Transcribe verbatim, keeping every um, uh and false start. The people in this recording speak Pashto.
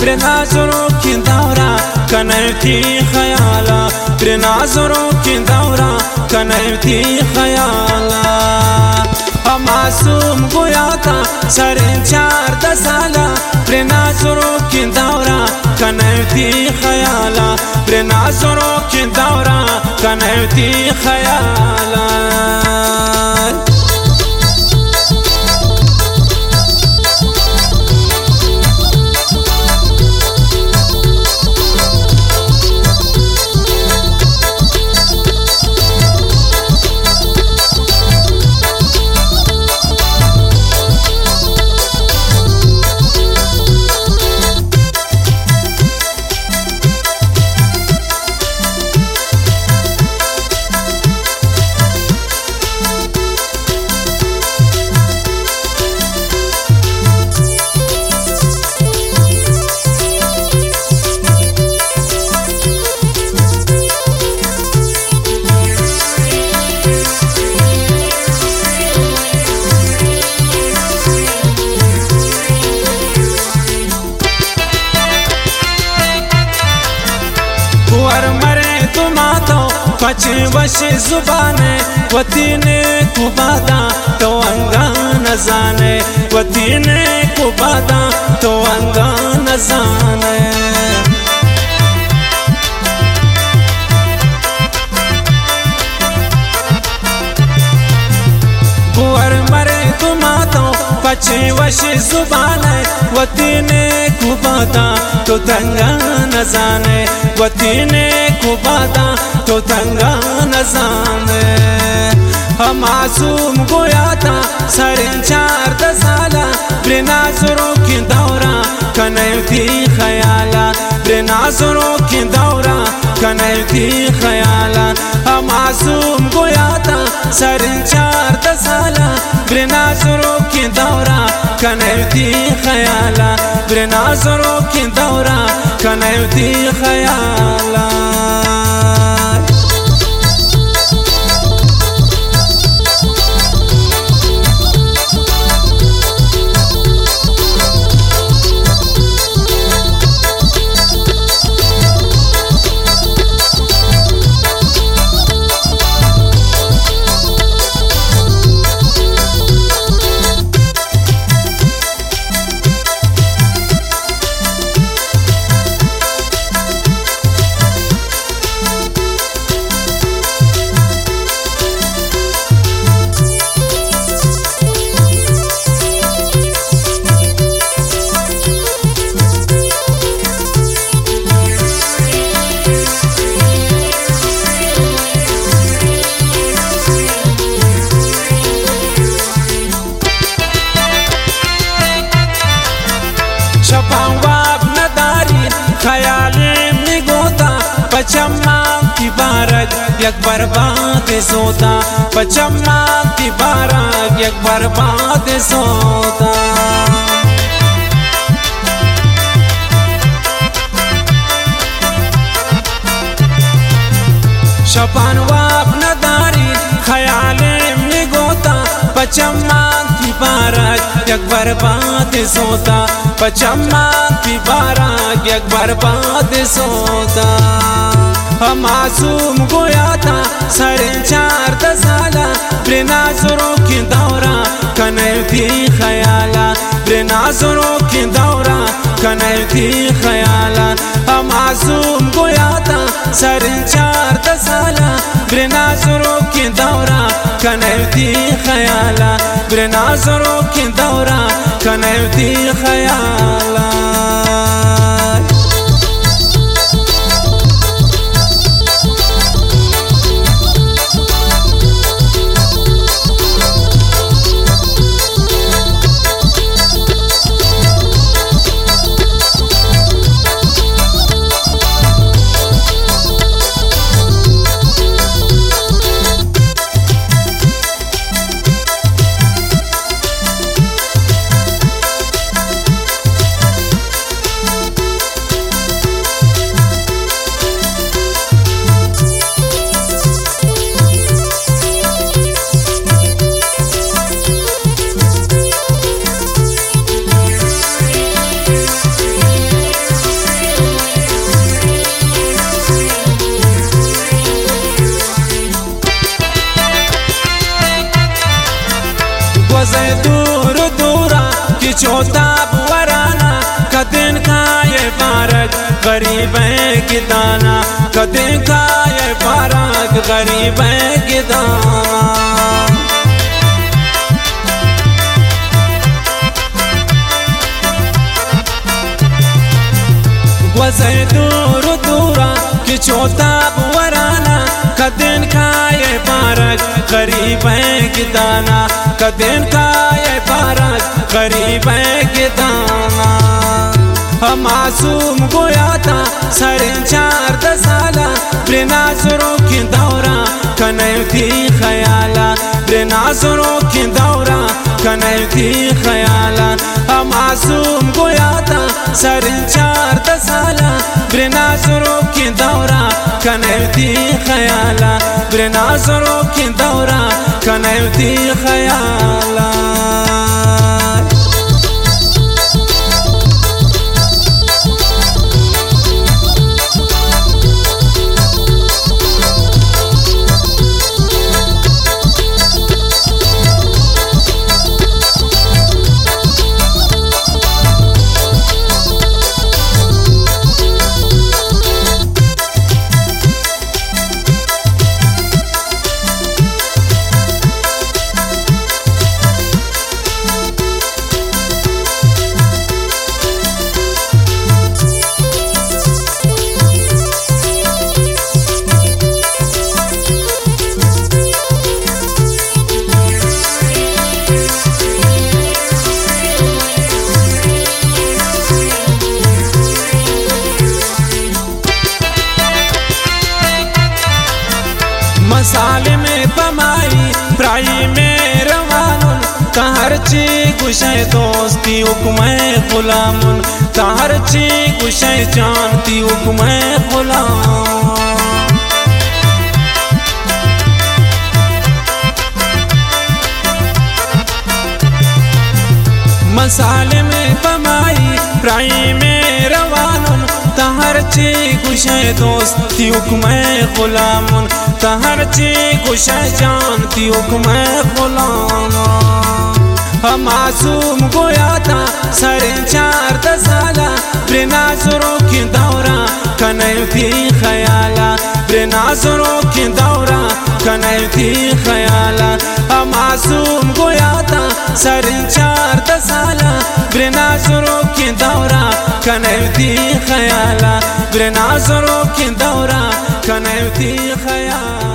پر نظرو کی دورا کنیتی خیالا پر نظرو کی دورا کنیتی خیالا معصوم گویا تا سر چار دسالا پر نظرو کی دورا کنیتی خیالا پر نظرو کی دورا کنیتی خیالا ور مره تو ماتو پچی وشی زبانه وطینه کبادا تو انگا نزانه وطینه کبادا تو انگا نزانه ور مره تو ماتو پچی وشی زبانه وطینه کبادا تو تنگا نزانه وطینه کبادا تو تنگا نزانه معصوم گویا تا سر چار دسالا پر نظرو کی دورا کنیتی خیالا پر نظرو کی دورا کنیتی خیالا معصوم گویا تا سر چار دسالا پر نظرو کی دورا کنیتی خیالا پر نظرو کی دورا کنیتی خیالا شپاواب نداری خیالیم نگوتا پچمان کی بارگ یک برباد سوتا پچمان کی بارگ یک برباد سوتا شپاواب نداری خیالیم نگوتا پچمان کی بارگ یک برباد سوتا پچمان کی بارگ یک برباد سوتا معصوم گویا تا سر چار دسالا پر نظرو کی دورا کنیتی خیالا پر نظرو کی دورا کنیتی خیالا معصوم گویا تا سر چار دسالا پر نظرو کی دورا کنیتی خیالا پر نظرو کی دورا کنیتی خیالا कदिन का ये पारक गरीब है कि दाना, कदिन का ये पारक गरीब है कि दाना। वज़े दूर दूरा कि चोता वराना, कदिन का ये पारक गरीब है कि दाना, कदिन का ये पारक गरीब है कि दाना। हम मासूम गोया था साढ़े चार दस साला, बेनाज़रों की दौरा कनई थी ख्याला, बेनाज़रों की दौरा कनई थी ख्याला। हम मासूम गोया था साढ़े चार दस साला, बेनाज़रों की दौरा कनई थी ख्याला, बेनाज़रों की दौरा कनई थी ख्याला। मसाले में बमाई प्राई में रवानुन, तहर ची गुशे दोस्ती हुक्मे गुलामुन, तहर ची गुशे जानती हुक्मे गुलाम। मसाले में बमाई प्राई में रवानुन, तहर ची गुशे दोस्ती हुक्मे गुलामुन, तहर ची गुशे जानती हुक्मे गुलाम। हम मासूम गोया था साढ़े चार दस साला, बेनाज़रों की दौरा कनई थी ख्याला, बेनाज़रों की दौरा कनई थी ख्याला। हम मासूम गोया था साढ़े चार दस साला, बेनाज़रों की दौरा कनई थी ख्याला, बेनाज़रों की दौरा कनई थी ख्याला।